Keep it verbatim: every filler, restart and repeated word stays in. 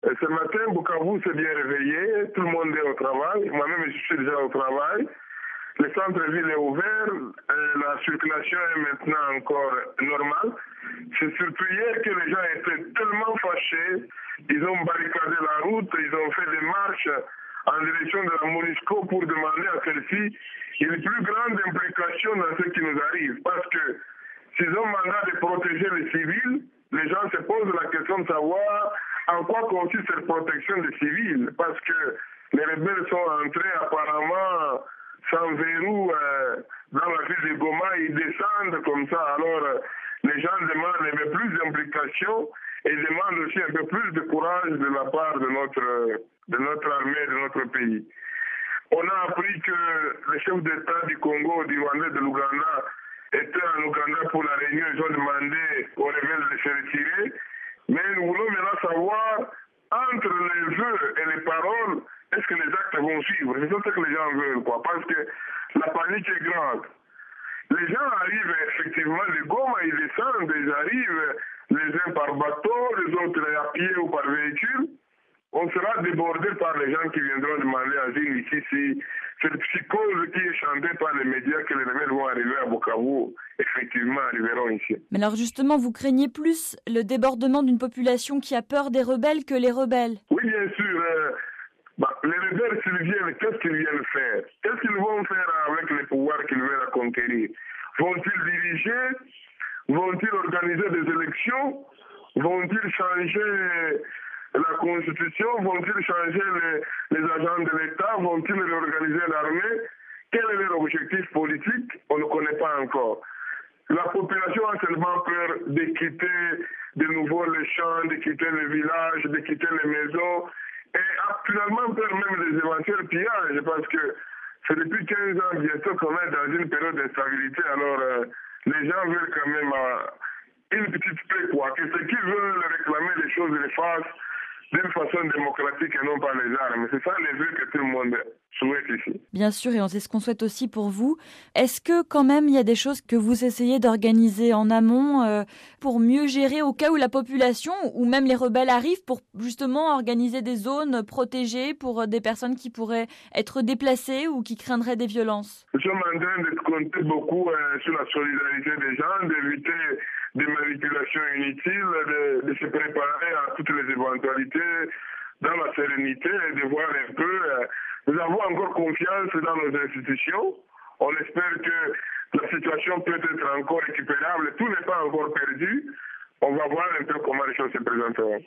Et ce matin, Bukavu s'est bien réveillé, tout le monde est au travail, moi-même je suis déjà au travail. Le centre-ville est ouvert, et la circulation est maintenant encore normale. C'est surtout hier que les gens étaient tellement fâchés, ils ont barricadé la route, ils ont fait des marches en direction de la MONUSCO pour demander à celle-ci une plus grande implication dans ce qui nous arrive. Parce que s'ils ont mandat de protéger les civils, les gens se posent la question de savoir en quoi consiste cette protection des civils. Parce que les rebelles sont entrés apparemment sans verrou euh, dans la ville de Goma, ils descendent comme ça. Alors euh, les gens demandent un peu plus d'implication et demandent aussi un peu plus de courage de la part de notre, de notre armée, de notre pays. On a appris que le chef d'État du Congo, du Rwanda, de l'Ouganda étaient en Ouganda pour la réunion. Ils ont demandé aux rebelles de se retirer. Mais nous voulons maintenant savoir, entre les vœux et les paroles, est-ce que les actes vont suivre? C'est ça que les gens veulent, quoi. Parce que la panique est grande. Les gens arrivent effectivement, les Goma, ils descendent, ils arrivent, les uns par bateau, les autres à pied ou par véhicule. On sera débordé par les gens qui viendront demander asile ici. Si cette psychose qui est chantée par les médias que les rebelles vont arriver à Bukavu, effectivement, arriveront ici. Mais alors justement, vous craignez plus le débordement d'une population qui a peur des rebelles que les rebelles? Oui, bien sûr. Euh, bah, les rebelles, s'ils viennent, qu'est-ce qu'ils viennent faire? Qu'est-ce qu'ils vont faire avec les pouvoirs qu'ils veulent conquérir? Vont-ils diriger? Vont-ils organiser des élections? Vont-ils changer la Constitution? Vont-ils changer les, les agents de l'État? Vont-ils réorganiser l'armée? Quel est leur objectif politique? On ne connaît pas encore. La population a seulement peur de quitter de nouveau les champs, de quitter les villages, de quitter les maisons, et a finalement peur même des éventuels pillages, parce que c'est depuis quinze ans bientôt qu'on est dans une période d'instabilité. Alors, euh, les gens veulent quand même euh, une petite paix, quoi. Que ceux qui veulent réclamer les choses les fassent d'une façon démocratique et non pas les armes. C'est ça les vœux que tout le monde souhaite ici. Bien sûr, et c'est ce qu'on souhaite aussi pour vous. Est-ce que quand même il y a des choses que vous essayez d'organiser en amont euh, pour mieux gérer au cas où la population ou même les rebelles arrivent, pour justement organiser des zones protégées pour des personnes qui pourraient être déplacées ou qui craindraient des violences? Nous sommes en train de compter beaucoup euh, sur la solidarité des gens, d'éviter des manipulations inutiles, de, de se préparer à toutes les éventualités dans la sérénité et de voir un peu. Euh, nous avons encore confiance dans nos institutions. On espère que la situation peut être encore récupérable. Tout n'est pas encore perdu. On va voir un peu comment les choses se présenteront.